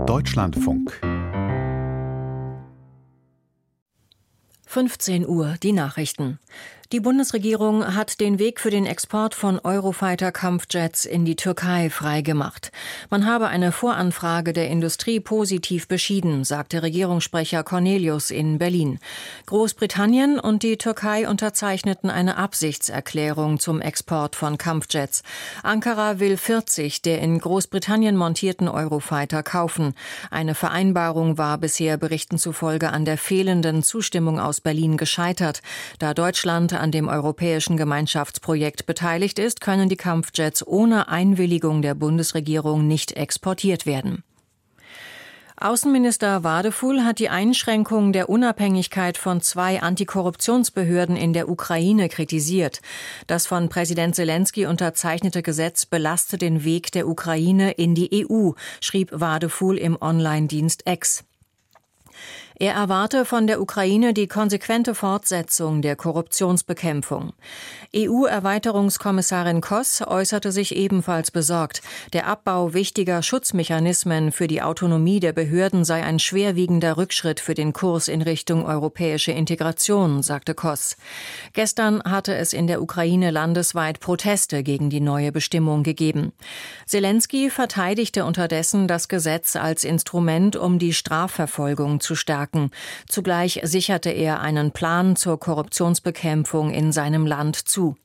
Deutschlandfunk. 15 Uhr, die Nachrichten. Die Bundesregierung hat den Weg für den Export von Eurofighter-Kampfjets in die Türkei freigemacht. Man habe eine Voranfrage der Industrie positiv beschieden, sagte Regierungssprecher Cornelius in Berlin. Großbritannien und die Türkei unterzeichneten eine Absichtserklärung zum Export von Kampfjets. Ankara will 40 der in Großbritannien montierten Eurofighter kaufen. Eine Vereinbarung war bisher Berichten zufolge an der fehlenden Zustimmung aus Berlin gescheitert. Da Deutschland an dem europäischen Gemeinschaftsprojekt beteiligt ist, können die Kampfjets ohne Einwilligung der Bundesregierung nicht exportiert werden. Außenminister Wadefuhl hat die Einschränkung der Unabhängigkeit von 2 Antikorruptionsbehörden in der Ukraine kritisiert. Das von Präsident Selenskyj unterzeichnete Gesetz belastet den Weg der Ukraine in die EU, schrieb Wadefuhl im Online-Dienst X. Er erwarte von der Ukraine die konsequente Fortsetzung der Korruptionsbekämpfung. EU-Erweiterungskommissarin Koss äußerte sich ebenfalls besorgt. Der Abbau wichtiger Schutzmechanismen für die Autonomie der Behörden sei ein schwerwiegender Rückschritt für den Kurs in Richtung europäische Integration, sagte Koss. Gestern hatte es in der Ukraine landesweit Proteste gegen die neue Bestimmung gegeben. Selenskyj verteidigte unterdessen das Gesetz als Instrument, um die Strafverfolgung zu stärken. Zugleich sicherte er einen Plan zur Korruptionsbekämpfung in seinem Land zu.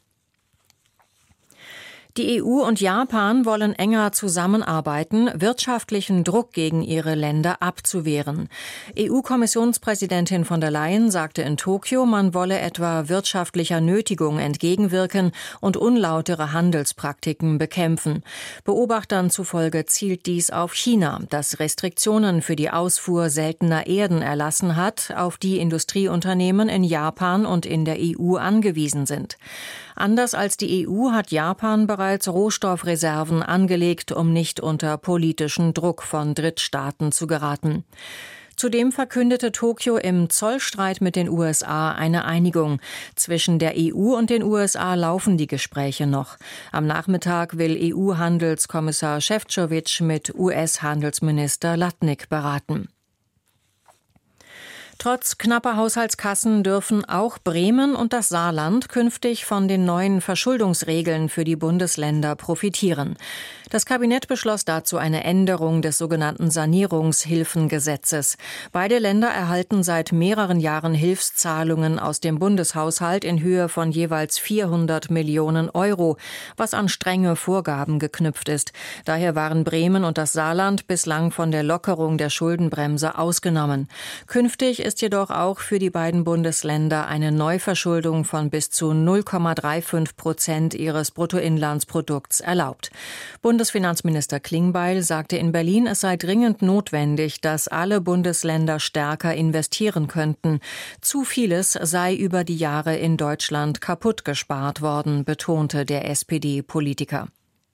Die EU und Japan wollen enger zusammenarbeiten, wirtschaftlichen Druck gegen ihre Länder abzuwehren. EU-Kommissionspräsidentin von der Leyen sagte in Tokio, man wolle etwa wirtschaftlicher Nötigung entgegenwirken und unlautere Handelspraktiken bekämpfen. Beobachtern zufolge zielt dies auf China, das Restriktionen für die Ausfuhr seltener Erden erlassen hat, auf die Industrieunternehmen in Japan und in der EU angewiesen sind. Anders als die EU hat Japan bereits Rohstoffreserven angelegt, um nicht unter politischen Druck von Drittstaaten zu geraten. Zudem verkündete Tokio im Zollstreit mit den USA eine Einigung. Zwischen der EU und den USA laufen die Gespräche noch. Am Nachmittag will EU-Handelskommissar Šefčovič mit US-Handelsminister Latnik beraten. Trotz knapper Haushaltskassen dürfen auch Bremen und das Saarland künftig von den neuen Verschuldungsregeln für die Bundesländer profitieren. Das Kabinett beschloss dazu eine Änderung des sogenannten Sanierungshilfengesetzes. Beide Länder erhalten seit mehreren Jahren Hilfszahlungen aus dem Bundeshaushalt in Höhe von jeweils 400 Millionen Euro, was an strenge Vorgaben geknüpft ist. Daher waren Bremen und das Saarland bislang von der Lockerung der Schuldenbremse ausgenommen. Künftig ist jedoch auch für die beiden Bundesländer eine Neuverschuldung von bis zu 0,35% ihres Bruttoinlandsprodukts erlaubt. Bundesfinanzminister Klingbeil sagte in Berlin, es sei dringend notwendig, dass alle Bundesländer stärker investieren könnten. Zu vieles sei über die Jahre in Deutschland kaputt gespart worden, betonte der SPD-Politiker.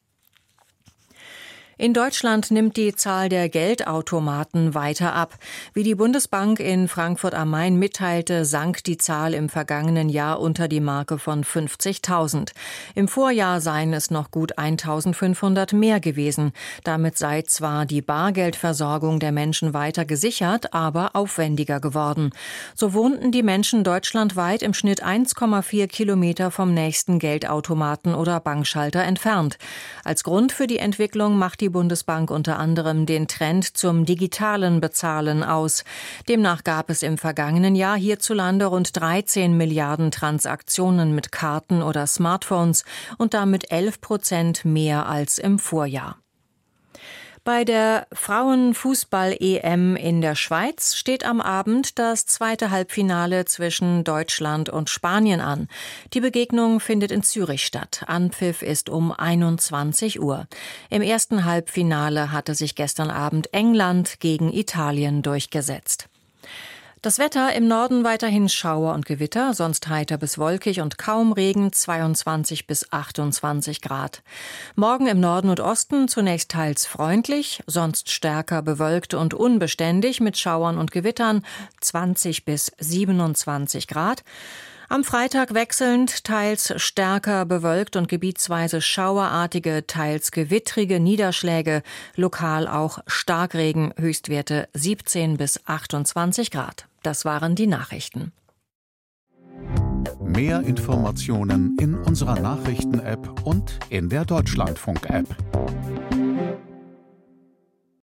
In Deutschland nimmt die Zahl der Geldautomaten weiter ab. Wie die Bundesbank in Frankfurt am Main mitteilte, sank die Zahl im vergangenen Jahr unter die Marke von 50.000. Im Vorjahr seien es noch gut 1.500 mehr gewesen. Damit sei zwar die Bargeldversorgung der Menschen weiter gesichert, aber aufwendiger geworden. So wohnten die Menschen deutschlandweit im Schnitt 1,4 Kilometer vom nächsten Geldautomaten oder Bankschalter entfernt. Als Grund für die Entwicklung macht die Bundesbank unter anderem den Trend zum digitalen Bezahlen aus. Demnach gab es im vergangenen Jahr hierzulande rund 13 Milliarden Transaktionen mit Karten oder Smartphones und damit 11% mehr als im Vorjahr. Bei der Frauenfußball-EM in der Schweiz steht am Abend das zweite Halbfinale zwischen Deutschland und Spanien an. Die Begegnung findet in Zürich statt. Anpfiff ist um 21 Uhr. Im ersten Halbfinale hatte sich gestern Abend England gegen Italien durchgesetzt. Das Wetter im Norden weiterhin Schauer und Gewitter, sonst heiter bis wolkig und kaum Regen, 22 bis 28 Grad. Morgen im Norden und Osten zunächst teils freundlich, sonst stärker bewölkt und unbeständig mit Schauern und Gewittern, 20 bis 27 Grad. Am Freitag wechselnd, teils stärker bewölkt und gebietsweise schauerartige, teils gewittrige Niederschläge, lokal auch Starkregen, Höchstwerte 17 bis 28 Grad. Das waren die Nachrichten. Mehr Informationen in unserer Nachrichten-App und in der Deutschlandfunk-App.